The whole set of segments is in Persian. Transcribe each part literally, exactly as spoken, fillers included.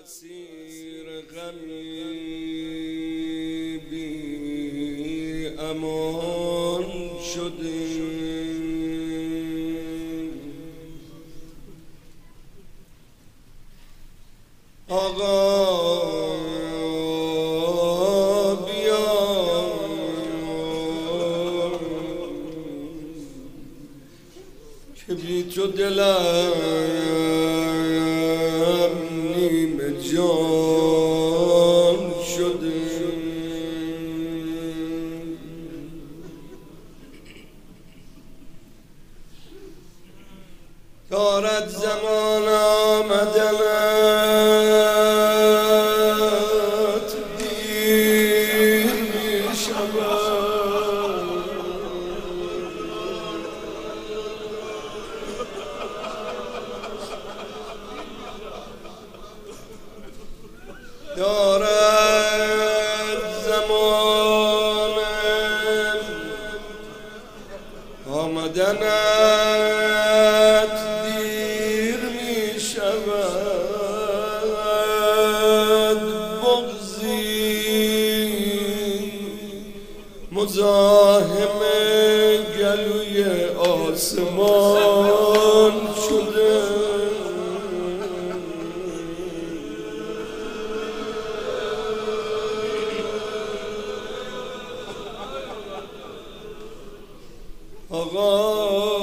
اسیر غمی بی امان شدیم. آقا بیا که بی تو دلم نیمه جان شده. دارد زمان آمدنت دیر می شود. دارد زمان آمدنت دیر می شود. بغضی مزاحم گلوی آسمان شده. آقا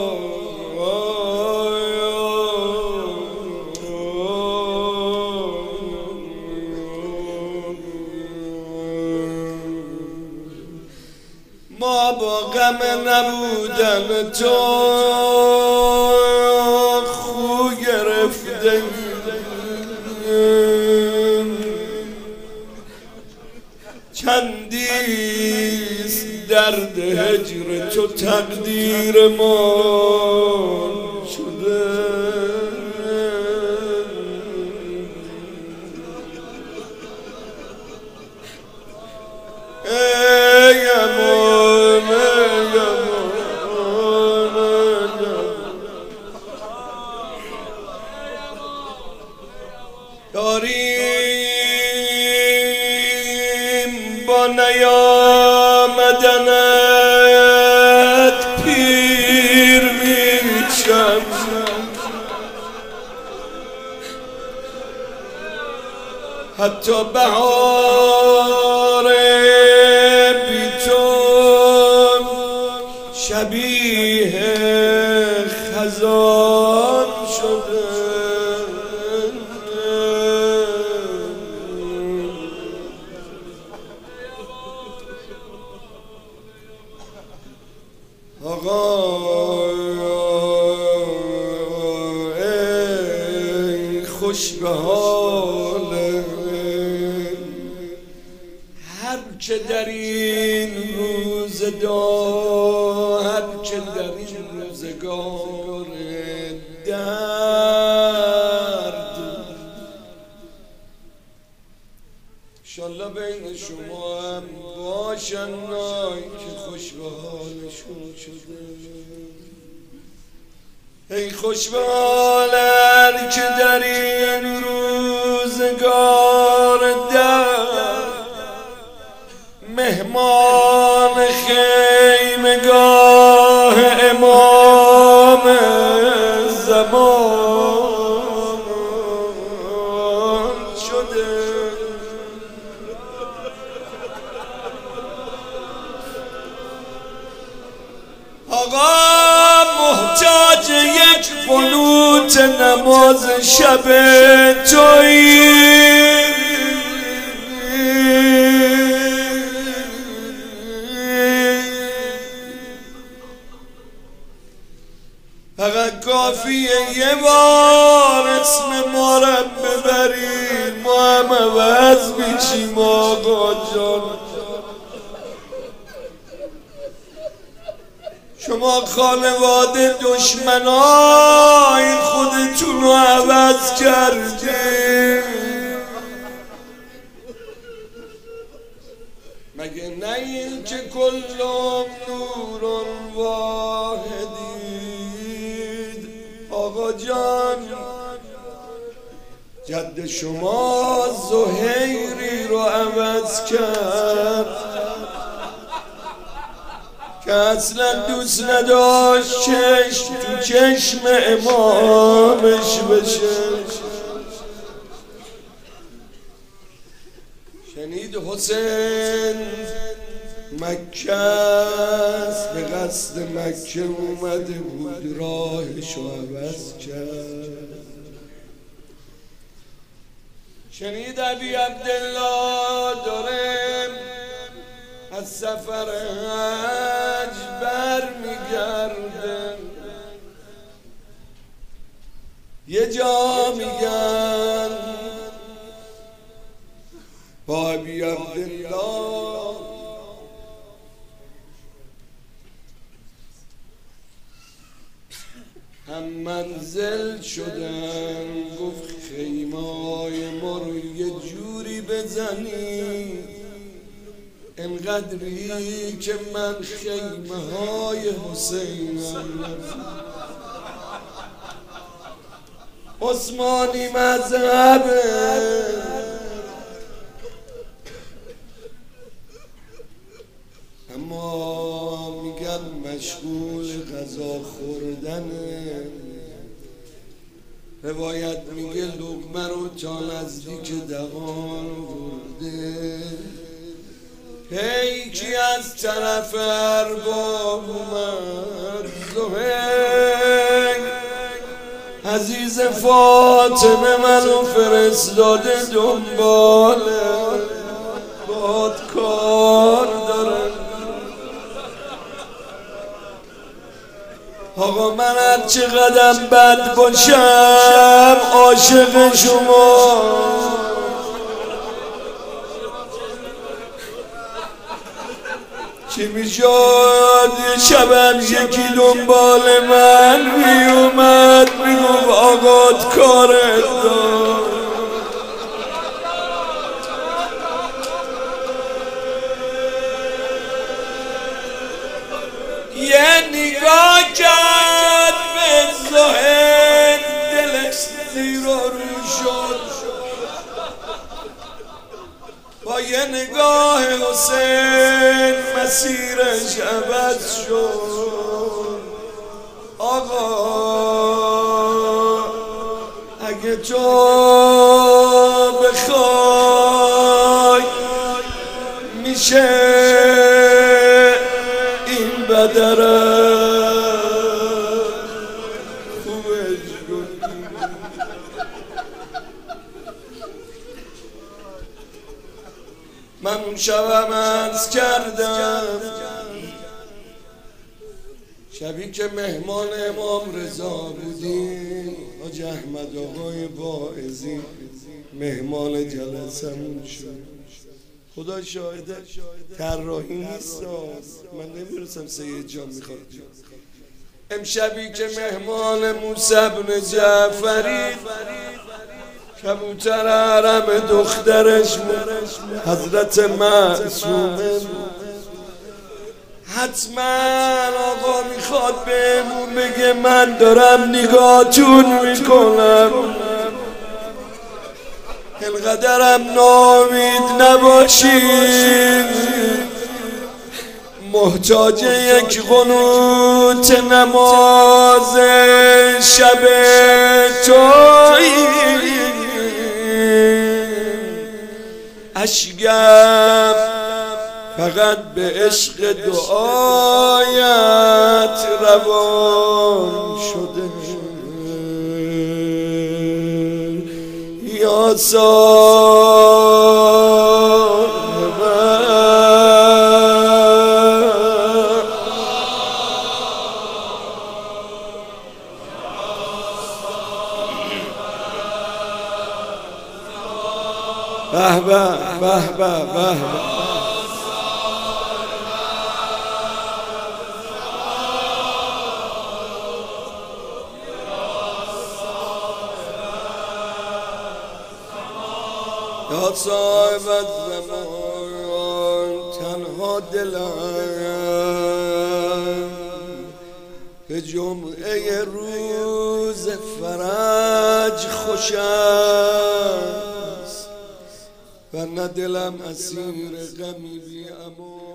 ما با غم نبودن تو خو گرفته، چندیست درد هجر تو تقدیر ما شده. ای امان ای امان داریم با نیامدنت پیر میشم. حتی بهار بی تو شبیه خزان شده. آقا ای خوش به حال هرچه در این روزگار، هرچه در این روزگار درد، انشالله بین شما هم باشن که خوش به حالشون شده. ای خوش به حالن که در این روزگار درد مهمان خیمگاه امام زمان شده. آقا محتاج یک قنوت نماز شب تویی. فقط کافیه یه بار اسم ما رو ببریم، ما هم عوض میشیم. آقا جان شما خانواده دشمنای خودتون رو عوض کردید. مگه نه این که کلم نور واحدید. آقا جان جد شما زهیری رو عوض کرد که اصلا دوست نداشت چشم تو چشم امامش بشه. شنید حسین مکه است، به قصد مکه اومده بود، راهشو عوض کرد. شنید ابی عبدالله داره از سفر حج بر میگرده، یه جا میگن با ابی عبدالله هم منزل شدن، گفت خیمای ما رو یه جوری بزنی انقدری که من خیمه های حسینم. عثمانی مذهبه، اما میگن مشغول غذا خوردنه. روایت میگه لقمه رو تا نزدیک دهان برده، پیکی از طرف ارباب اومد. زهیر عزیز فاطمه منو فرستاده دنباله، باد کار داره. آقا من هر چه قدم بد باشم عاشق شما، چی میشد یه شبم یکی دنبال من میومد میگفت آقات کارت دار. یه نگاه کرد به زهیر، دلش زیر و رو شد. با یه نگاه حسین مسیرش عوض شد. آقا اگه تو بخوای میشه این بدره خوبش کنی. من اون شبم عرض کردم، شبی که مهمان امام رضا بودیم، حاج احمد آقای واعظی مهمان جلسمون شد. خدا شاهده طراحی نیست، من نمیرسم سید جان میخواد. امشبی که مهمان موسی بن جعفری کبوتر حرم دخترش حضرت معصومه، حتما آقا میخواد بهمون بگه من دارم نگاهتون میکنم، اینقدرم ناامید نباشید، محتاج یک قنوت نماز شب تویی. اشکم فقط به عشق دعایت روان شده، یا صاحب به به به به به یا صاحب الزمان، تنها دلم به جمعه روز فرج وجه خوش است و نه دلم اسیر غمی بی امان.